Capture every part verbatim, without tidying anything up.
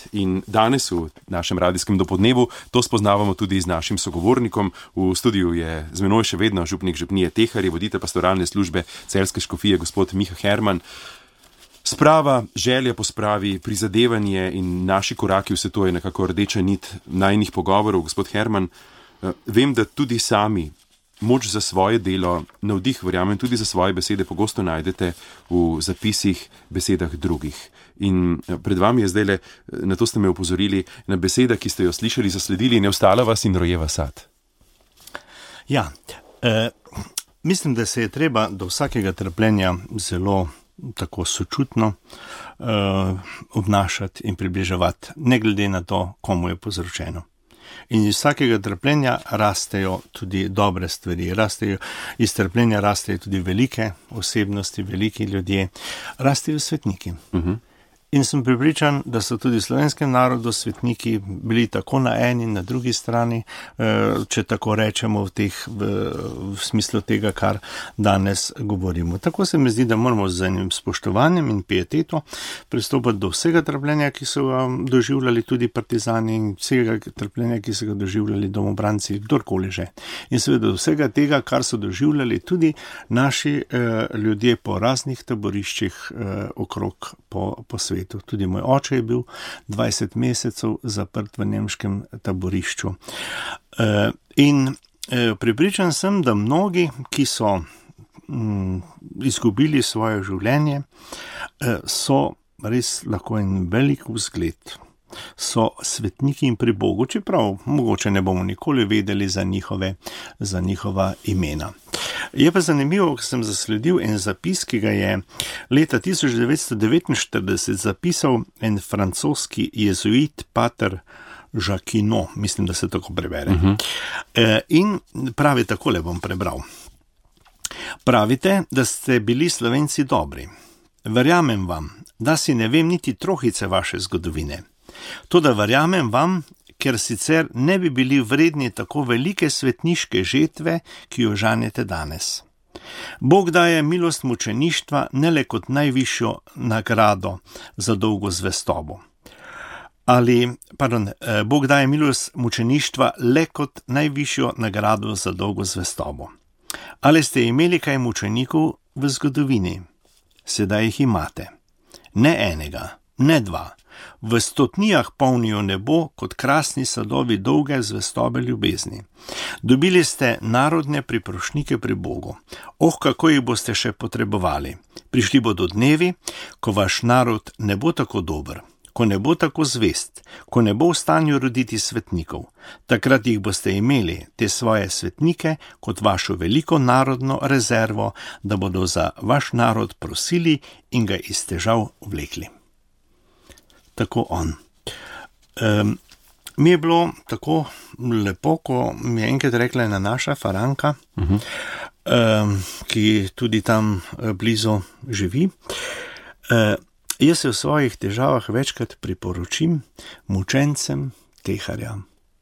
In danes v našem radijskem dopodnevu to spoznavamo tudi z našim sogovornikom. V studiu je z menoj še vedno župnik župnije Teharje, voditelj pastoralne službe Celjske škofije, gospod Miha Herman. Sprava, želja po spravi, prizadevanje in naši koraki, vse to je nekako rdeča nit najnih pogovorov. Gospod Herman, vem, da tudi sami moč za svoje delo, navdih, verjamem, tudi za svoje besede pogosto najdete v zapisih, besedah drugih. In pred vami je zdajle, na to ste me opozorili, na beseda, ki ste jo slišali, zasledili, ne ostala vas in rojeva sad. Ja, eh, mislim, da se je treba do vsakega trpljenja zelo tako sočutno uh, obnašati in približevati, ne glede na to, komu je povzročeno. In iz vsakega trpljenja rastejo tudi dobre stvari, rastejo, iz trpljenja rastejo tudi velike osebnosti, veliki ljudje, rastejo svetniki. Uh-huh. In sem prepričan, da so tudi v slovenskem narodu svetniki bili tako na eni in na drugi strani, če tako rečemo v, teh, v, v smislu tega, kar danes govorimo. Tako se mi zdi, da moramo z enim spoštovanjem in pieteto pristopati do vsega trpljenja, ki so ga doživljali tudi partizani, in vsega trpljenja, ki so ga doživljali domobranci, kdorkoli že. In seveda do vsega tega, kar so doživljali tudi naši eh, ljudje po raznih taboriščih eh, okrog po, po svetu. Tudi moj oče je bil dvajset mesecev zaprt v nemškem taborišču. In prepričan sem, da mnogi, ki so izgubili svoje življenje, so res lahko en velik vzgled. So svetniki in pri Bogu, čeprav mogoče ne bomo nikoli vedeli za njihove, za njihova imena. Je pa zanimivo, ko sem zasledil en zapis, ki ga je leta tisoč devetsto devetinštirideset zapisal en francoski jezuit, pater Jacquinot, mislim, da se tako prebere. Uh-huh. In pravi, takole bom prebral. Pravite, da ste bili Slovenci dobri. Verjamem vam, da si ne vem niti trohice vaše zgodovine. Toda verjamem vam, ker sicer ne bi bili vredni tako velike svetniške žetve, ki jo žanjete danes. Bog daje milost mučeništva ne le kot najvišjo nagrado za dolgo zvestobo. Ali, pardon, Bog daje milost mučeništva le kot najvišjo nagrado za dolgo zvestobo. Ali ste imeli kaj mučenikov v zgodovini? Sedaj jih imate. Ne enega, ne dva. V stotnijah polnijo nebo kot krasni sadovi dolge zvestobe ljubezni. Dobili ste narodne priprošnike pri Bogu. Oh, kako jih boste še potrebovali. Prišli bodo dnevi, ko vaš narod ne bo tako dober, ko ne bo tako zvest, ko ne bo v stanju roditi svetnikov. Takrat jih boste imeli, te svoje svetnike, kot vašo veliko narodno rezervo, da bodo za vaš narod prosili in ga iz težav vlekli. Tako on. Um, mi je bilo tako lepo, ko mi je enkrat rekla ena naša Faranka, uh-huh. um, ki tudi tam blizu živi. Uh, jaz se v svojih težavah večkrat priporočim mučencem Teharja.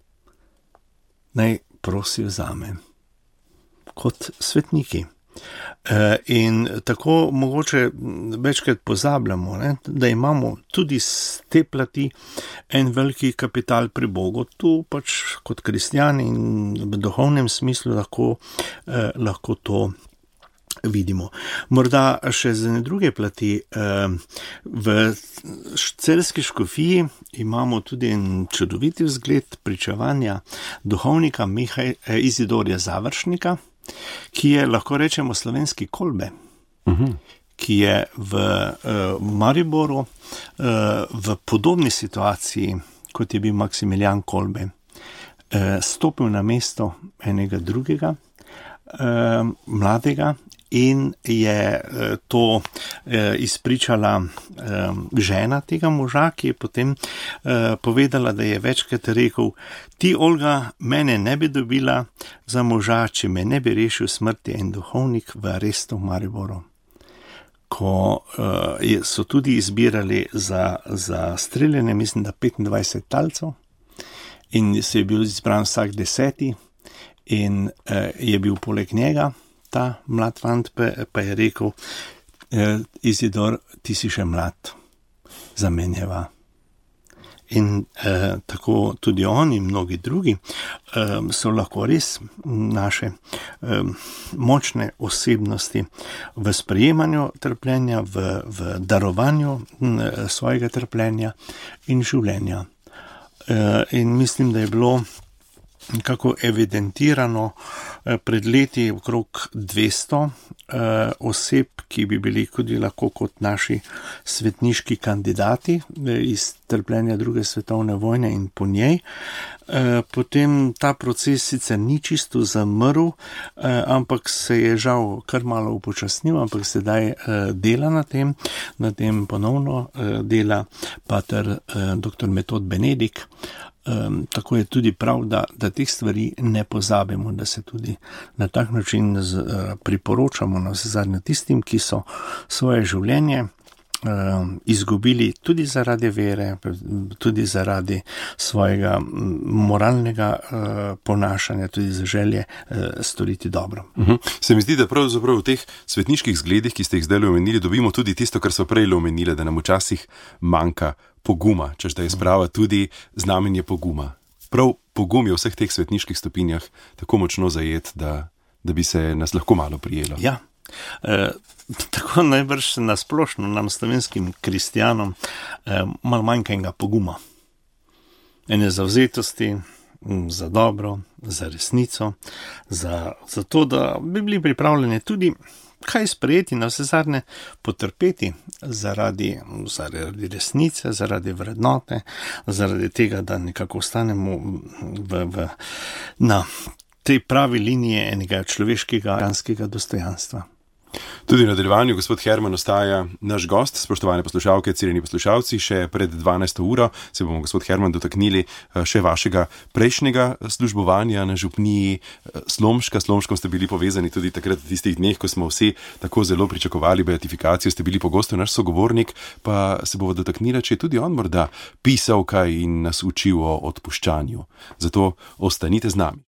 Naj prosijo zame, kot svetniki. In tako mogoče večkrat pozabljamo, ne, da imamo tudi z te plati en veliki kapital pri Bogu. Tu pač kot kristjani in v duhovnem smislu lahko, eh, lahko to vidimo. Morda še z ene druge plati, eh, v Celjski škofiji imamo tudi en čudoviti vzgled pričevanja duhovnika Miha Izidorja Završnika, ki je, lahko rečemo, slovenski Kolbe, uh-huh. ki je v uh, Mariboru uh, v podobni situaciji, kot je bil Maksimilijan Kolbe, uh, stopil na mesto enega drugega, uh, mladega, in je uh, to uh, izpričala uh, žena tega moža, ki je potem uh, povedala, da je večkrat rekel: ti, Olga, mene ne bi dobila za moža, če me ne bi rešil smrti en duhovnik v arestu v Mariboru. Ko uh, so tudi izbirali za, za streljanje, mislim, da petindvajset talcev, in se je bil izbran vsak deseti, in uh, je bil poleg njega ta mlad fant, pa, pa je rekel: Izidor, ti si še mlad, zamenjava. In eh, tako tudi oni, mnogi drugi, eh, so lahko res naše eh, močne osebnosti v sprejemanju trpljenja, v, v darovanju eh, svojega trpljenja in življenja. Eh, in mislim, da je bilo kako evidentirano pred leti okrog dvesto eh, oseb, ki bi bili tudi lahko kot naši svetniški kandidati iz trpljenja druge svetovne vojne in po njej. Eh, potem ta proces sicer ni čisto zamrl, eh, ampak se je žal kar malo upočasnil, ampak sedaj eh, dela na tem, na tem ponovno eh, dela pater eh, doktor Metod Benedik. Um, tako je tudi prav, da, da teh stvari ne pozabimo, da se tudi na tak način z, uh, priporočamo na vse zadnje tistim, ki so svoje življenje uh, izgubili tudi zaradi vere, tudi zaradi svojega moralnega uh, ponašanja, tudi za želje uh, storiti dobro. Uh-huh. Se mi zdi, da pravzaprav v teh svetniških zgledih, ki ste jih zdaj omenili, dobimo tudi tisto, kar so prej omenili, da nam včasih manjka poguma, češ da je sprava tudi znamenje poguma. Prav pogum je v vseh teh svetniških stopinjah tako močno zajet, da, da bi se nas lahko malo prijelo. Ja, e, tako najbrž nasplošno nam slovenskim kristjanom e, malo manjka enega poguma. Ene zavzetosti za dobro, za resnico, za, za to, da bi bili pripravljeni tudi kaj sprejeti, na vse zadnje potrpeti zaradi, zaradi resnice, zaradi vrednote, zaradi tega, da nekako ostanemo v, v, na tej pravi liniji enega človeškega, janskega dostojanstva. Tudi v nadaljevanju gospod Herman ostaja naš gost, spoštovane poslušalke, cenjeni poslušalci. Še pred dvanajsto uro se bomo, gospod Herman, dotaknili še vašega prejšnjega službovanja na župniji Slomška. Slomškom ste bili povezani tudi takrat v tistih dneh, ko smo vsi tako zelo pričakovali beatifikacijo, ste bili pogosto naš sogovornik, pa se bomo dotaknili, če je tudi on morda pisal kaj in nas učil o odpuščanju. Zato ostanite z nami.